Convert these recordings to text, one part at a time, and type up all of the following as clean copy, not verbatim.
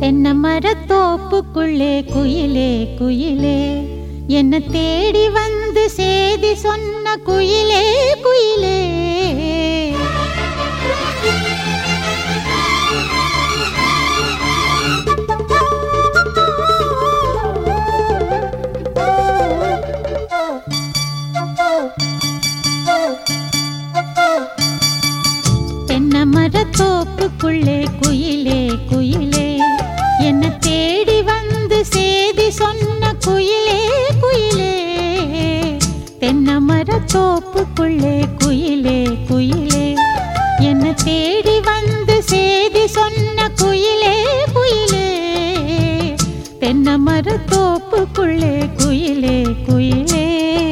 தென்னமரத்தோப்புக்குள்ளே குயிலே குயிலே என்ன தேடி வந்து சேதி சொன்ன குயிலே குயிலே. தென்னமரத்தோப்புக்குள்ளே குயிலே குயிலே என்ன தேடி வந்து சேதி சொன்ன குயிலே குயிலே. தென்னமரத்தோப்புக்குள்ளே குயிலே குயிலே என்ன தேடி வந்து சேதி சொன்ன குயிலே குயிலே. தென்னமரத்தோப்புக்குள்ளே குயிலே குயிலே.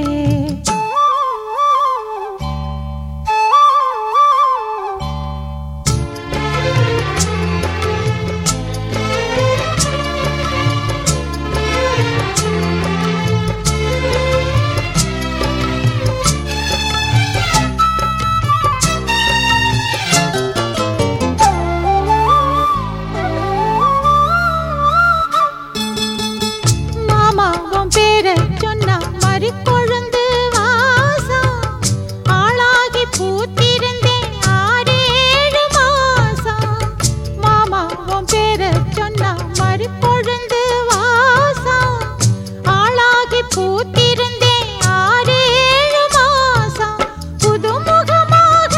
கொழுந்து வாசம் ஆளாகி பூத்திருந்தேன் 6-7 மாசம். மாமா உன் பேர சொன்னா மறி கொழுந்து வாசம் ஆளாகி பூத்திருந்தேன் 6-7 மாசம். புதுமுகமாக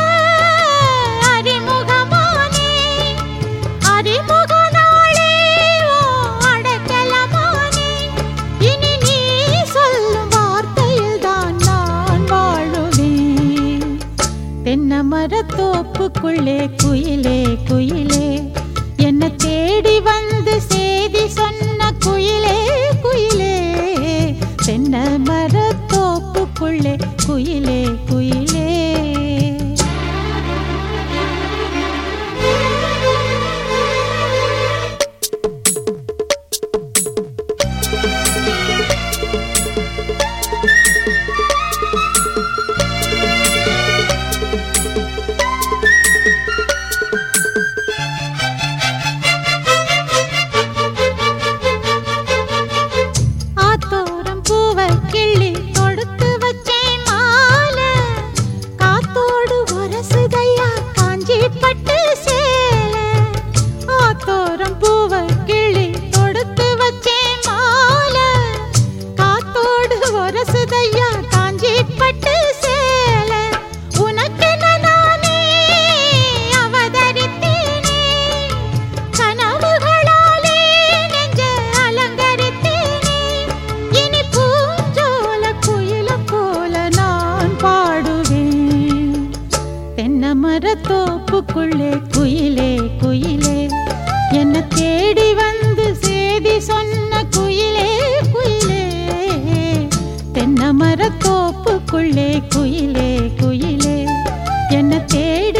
அறிமுகமானே அறிமுக நாளே அடக்கலமானே. இனி நீ சொல்லும் தென்னமரத்தோப்புக்குள்ளே குயிலே குயிலே என்ன தேடி வந்து சேதி சொன்ன குயிலே குயிலே. தென்னமரத்தோப்புக்குள்ளே குயிலே குயிலே. தென்னமரத்தோப்புக்குள்ளே குயிலே குயிலே என்ன தேடி வந்து சேதி சொன்ன குயிலே குயிலே. தென்னமரத்தோப்புக்குள்ளே குயிலே குயிலே என்ன தேடி